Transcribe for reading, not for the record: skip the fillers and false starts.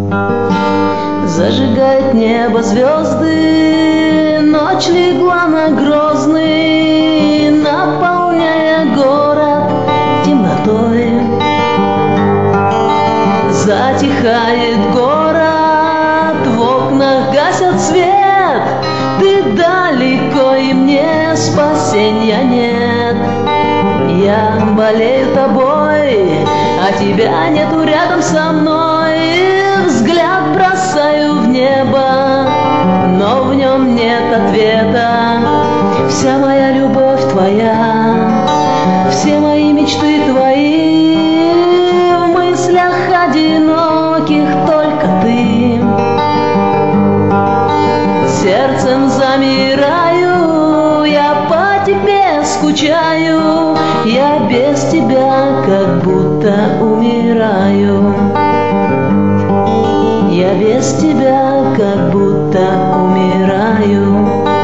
Зажигает небо звезды, ночь легла на Грозный, наполняя город темнотой. Затихает город, в окнах гасят свет, ты далеко, и мне спасенья нет. Я болею тобой, а тебя нету рядом со мной. Взгляд бросаю в небо, но в нем нет ответа. Вся моя любовь твоя, все мои мечты твои, в мыслях одиноких только ты. Сердцем замираю, я по тебе скучаю, я без тебя как будто умираю. Я без тебя как будто умираю.